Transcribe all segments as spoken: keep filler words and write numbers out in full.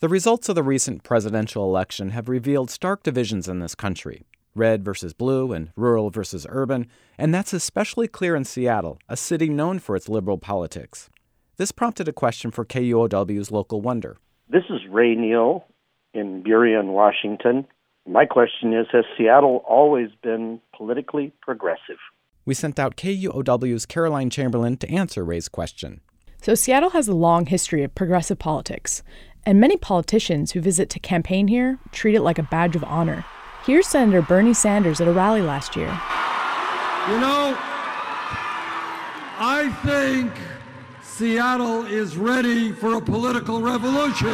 The results of the recent presidential election have revealed stark divisions in this country, red versus blue and rural versus urban, and that's especially clear in Seattle, a city known for its liberal politics. This prompted a question for K U O W's Local Wonder. This is Ray Neal in Burien, Washington. My question is, has Seattle always been politically progressive? We sent out K U O W's Caroline Chamberlain to answer Ray's question. So Seattle has a long history of progressive politics, and many politicians who visit to campaign here treat it like a badge of honor. Here's Senator Bernie Sanders at a rally last year. You know, I think Seattle is ready for a political revolution.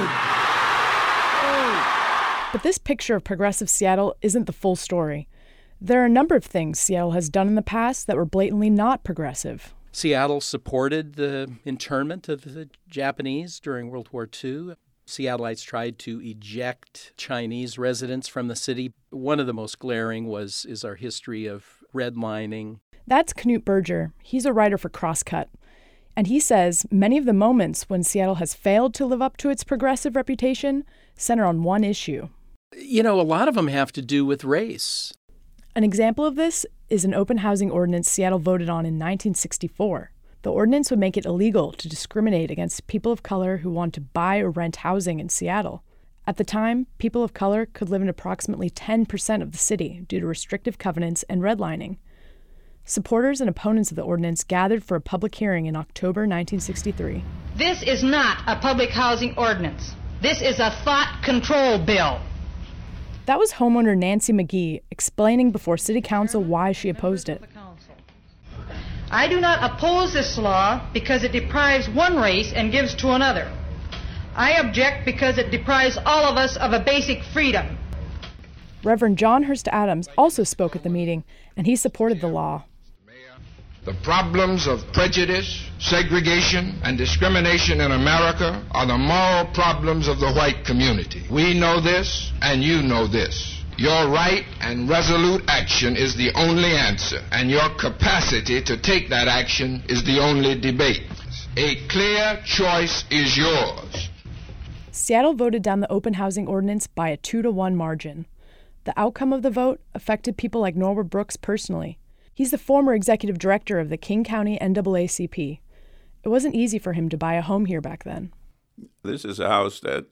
Oh. But this picture of progressive Seattle isn't the full story. There are a number of things Seattle has done in the past that were blatantly not progressive. Seattle supported the internment of the Japanese during World War Two. Seattleites tried to eject Chinese residents from the city. One of the most glaring was is our history of redlining. That's Knut Berger. He's a writer for Crosscut. And he says many of the moments when Seattle has failed to live up to its progressive reputation center on one issue. You know, a lot of them have to do with race. An example of this is an open housing ordinance Seattle voted on in nineteen sixty-four. The ordinance would make it illegal to discriminate against people of color who want to buy or rent housing in Seattle. At the time, people of color could live in approximately ten percent of the city due to restrictive covenants and redlining. Supporters and opponents of the ordinance gathered for a public hearing in October nineteen sixty-three. This is not a public housing ordinance. This is a thought control bill. That was homeowner Nancy McGee explaining before City Council why she opposed it. I do not oppose this law because it deprives one race and gives to another. I object because it deprives all of us of a basic freedom. Reverend John Hurst Adams also spoke at the meeting, and he supported the law. The problems of prejudice, segregation, and discrimination in America are the moral problems of the white community. We know this, and you know this. Your right and resolute action is the only answer, and your capacity to take that action is the only debate. A clear choice is yours. Seattle voted down the open housing ordinance by a two to one margin. The outcome of the vote affected people like Norwood Brooks personally. He's the former executive director of the King County N double A C P. It wasn't easy for him to buy a home here back then. This is a house that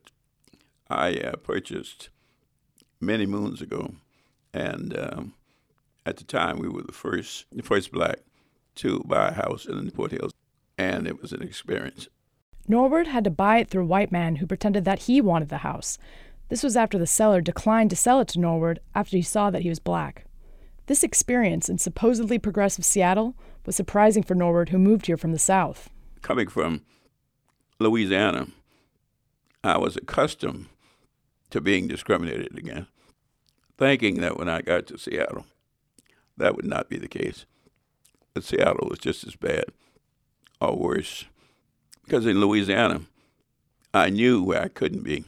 I uh, purchased many moons ago, and um, at the time we were the first, the first black to buy a house in the Newport Hills, and it was an experience. Norwood had to buy it through a white man who pretended that he wanted the house. This was after the seller declined to sell it to Norwood after he saw that he was black. This experience in supposedly progressive Seattle was surprising for Norwood, who moved here from the South. Coming from Louisiana, I was accustomed to being discriminated against, thinking that when I got to Seattle, that would not be the case. But Seattle was just as bad or worse. Because in Louisiana, I knew where I couldn't be.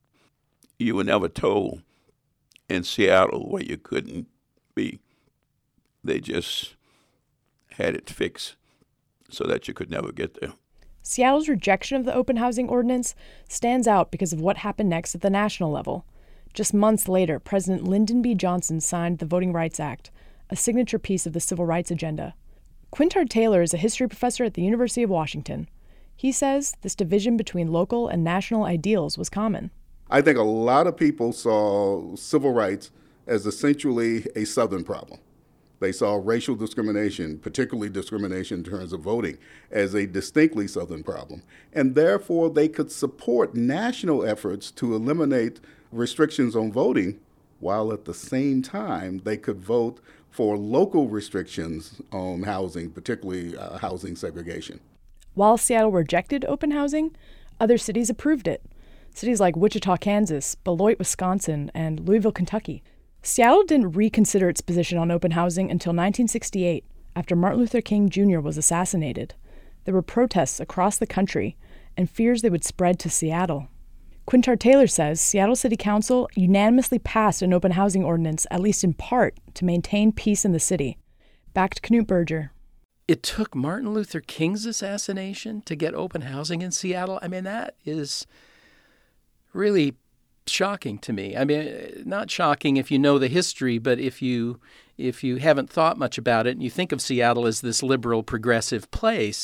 You were never told in Seattle where you couldn't be. They just had it fixed so that you could never get there. Seattle's rejection of the open housing ordinance stands out because of what happened next at the national level. Just months later, President Lyndon B. Johnson signed the Voting Rights Act, a signature piece of the civil rights agenda. Quintard Taylor is a history professor at the University of Washington. He says this division between local and national ideals was common. I think a lot of people saw civil rights as essentially a Southern problem. They saw racial discrimination, particularly discrimination in terms of voting, as a distinctly Southern problem. And therefore, they could support national efforts to eliminate restrictions on voting, while at the same time, they could vote for local restrictions on housing, particularly uh, housing segregation. While Seattle rejected open housing, other cities approved it. Cities like Wichita, Kansas, Beloit, Wisconsin, and Louisville, Kentucky. Seattle didn't reconsider its position on open housing until nineteen sixty-eight, after Martin Luther King Junior was assassinated. There were protests across the country and fears they would spread to Seattle. Quintard Taylor says Seattle City Council unanimously passed an open housing ordinance, at least in part, to maintain peace in the city. Back to Knut Berger. It took Martin Luther King's assassination to get open housing in Seattle? I mean, that is really shocking to me. I mean, not shocking if you know the history, but if you if you haven't thought much about it and you think of Seattle as this liberal, progressive place,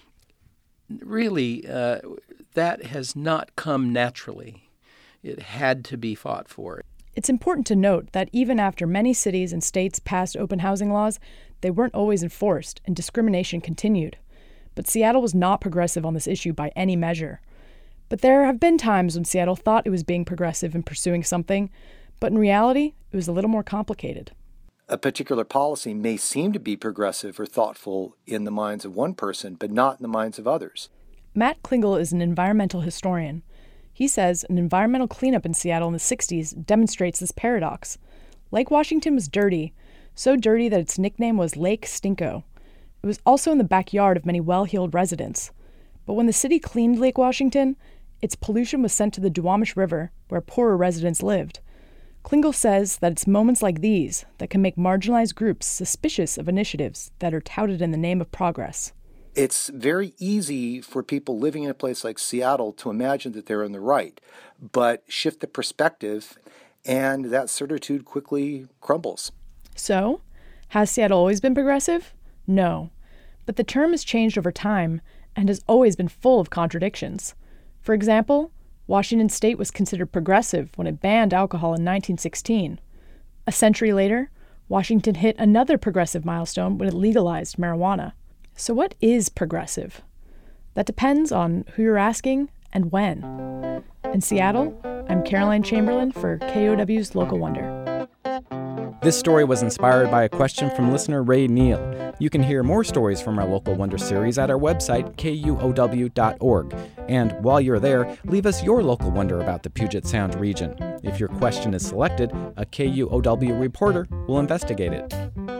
really, uh, that has not come naturally. It had to be fought for. It's important to note that even after many cities and states passed open housing laws, they weren't always enforced, and discrimination continued. But Seattle was not progressive on this issue by any measure. But there have been times when Seattle thought it was being progressive and pursuing something, but in reality, it was a little more complicated. A particular policy may seem to be progressive or thoughtful in the minds of one person, but not in the minds of others. Matt Klingel is an environmental historian. He says an environmental cleanup in Seattle in the sixties demonstrates this paradox. Lake Washington was dirty, so dirty that its nickname was Lake Stinko. It was also in the backyard of many well-heeled residents. But when the city cleaned Lake Washington, its pollution was sent to the Duwamish River, where poorer residents lived. Klingel says that it's moments like these that can make marginalized groups suspicious of initiatives that are touted in the name of progress. It's very easy for people living in a place like Seattle to imagine that they're in the right, but shift the perspective, and that certitude quickly crumbles. So, has Seattle always been progressive? No. But the term has changed over time and has always been full of contradictions. For example, Washington State was considered progressive when it banned alcohol in nineteen sixteen. A century later, Washington hit another progressive milestone when it legalized marijuana. So what is progressive? That depends on who you're asking and when. In Seattle, I'm Caroline Chamberlain for K O W's Local Wonder. This story was inspired by a question from listener Ray Neal. You can hear more stories from our Local Wonder series at our website, K U O W dot org. And while you're there, leave us your local wonder about the Puget Sound region. If your question is selected, a K U O W reporter will investigate it.